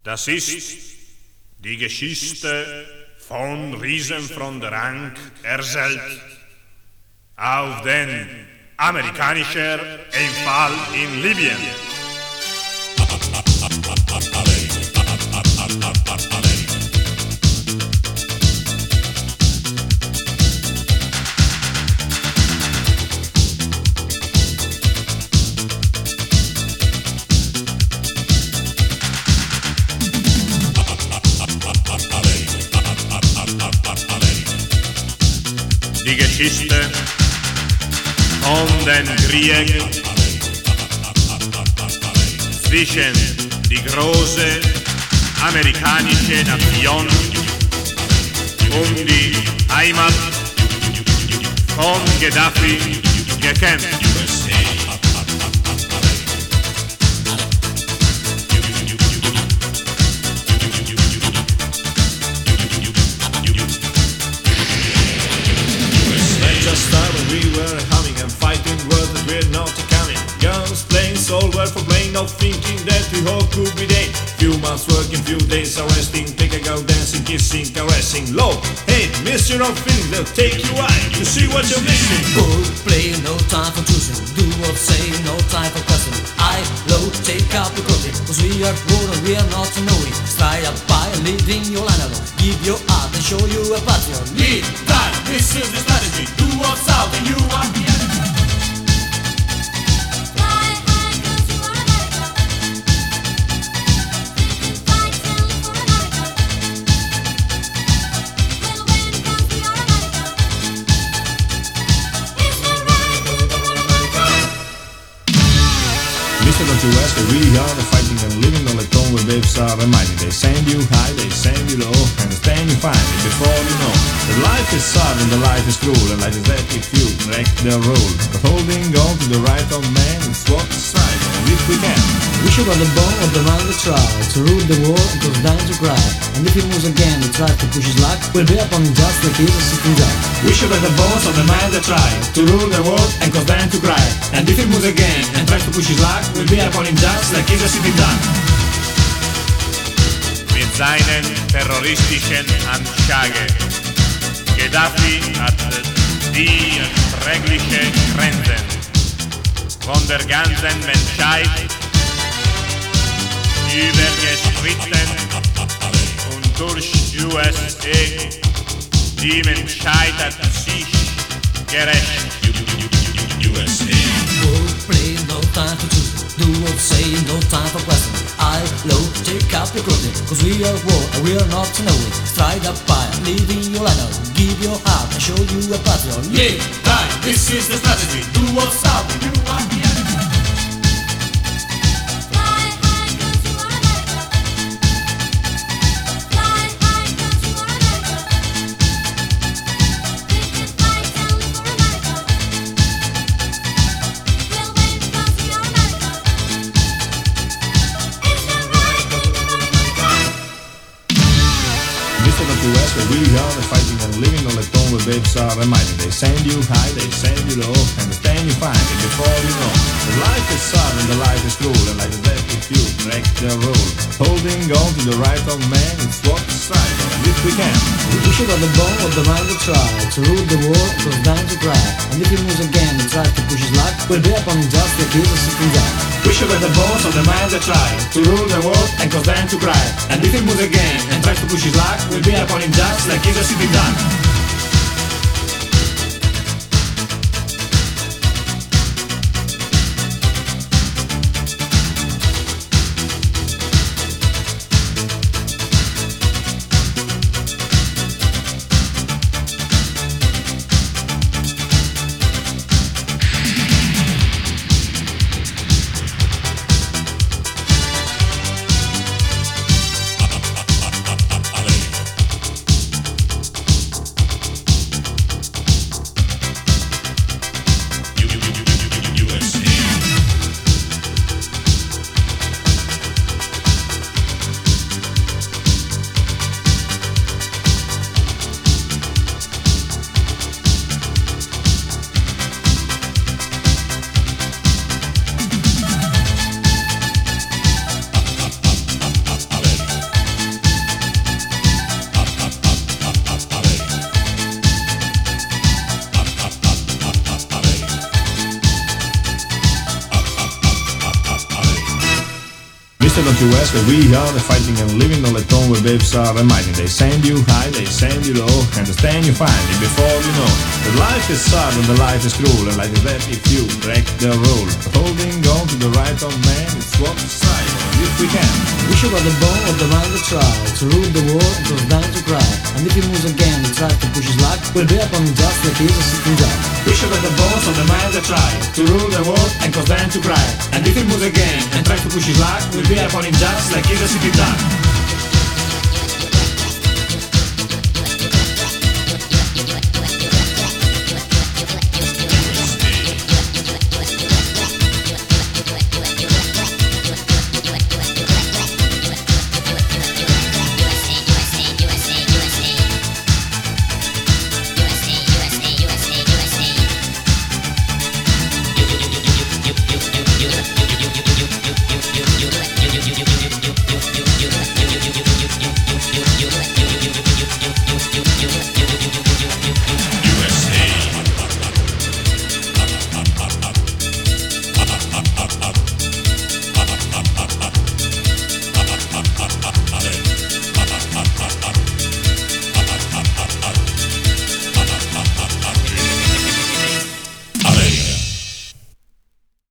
Das ist die Geschichte von Riesen von der Rang erzählt auf den amerikanischen Einfall in Libyen. Die Geschichte von den Krieg zwischen die große amerikanische Nation die Heimat von Gaddafi gekämpft. We were humming and fighting words that we're not coming. Guns, planes, all were for playing, not thinking that we all could be dead. Few months working, few days arresting, take a go dancing, kissing, caressing. Love, hate, mixture of feelings that take you out to see what you're missing. Ball, play, no time for choosing. Do what say, no time for questioning. I, low, take up the clothing, cause we are poor and we are not knowing. Stride up by leading your line alone. Give your heart and show you a pattern. Lead, time, this is the strategy. Do what's out and you are the enemy. Mister, don't you ask where we are, the fighting and living on the tone where babes are reminding. They send you high, they send you low, and stand you find it before you know. The life is hard and the life is cruel, and like that if you break the rule. But holding on to the right of man is what's right, and if we can. We should have the bone of the man that tried to rule the world and goes down to cry. And if he moves again, he tries to push his luck, we'll be upon him just like he's a sitting down. We should have the bones of the man that tried to rule the world and cause them to cry. And if he moves again and tries to push his luck, we'll be upon him just like he's a sitting down. Mit seinen terroristischen Anschlägen. Gaddafi hat die schrecklichen Grenzen von der ganzen Menschheit überschritten und durch USA die Menschheit hat sich gerecht. USA. Ball, play, no time for choosing. Do what say, no time for questioning. I, low, take up your clothing, cause we are war and we are not knowing. Stride up by leading your line out. Give your heart and show you a pattern. Yeah, right, this is the strategy. Do what's up and you are the enemy. US where we are, the fighting and living on the tone where babes are reminding. They send you high, they send you low, and stand you find it before you know. The life is hard and the life is cruel, and like that if you break the rule. Holding on to the right of man, it's what's right, and if we can. We should have the bone of the man that tried to rule the world and goes down to cry. And if he moves again and tries to push his luck, we'll be upon him just like he's a sitting down. We should have the bones of the man that tried to rule the world and cause them to cry. And if he moves again and tries to push his luck, we'll be upon him just like he's a sitting down. us that we are the fighting and living all at home where babes are reminding. They send you high, they send you low, understand you finally before you know that life is sad and the life is cruel, and life is that if you break the rule. Holding on to the right of man, it's what decide if we can. We should have the bone of the mind that tries to rule the world and goes down to cry. And if he moves again and tries to push his luck, we'll be upon him just like he's a sitting down. We should have the bones of the mind that tries to rule the world and cause them to cry. And if he moves again and tries to push his luck, we'll be upon him just like he's a sitting duck.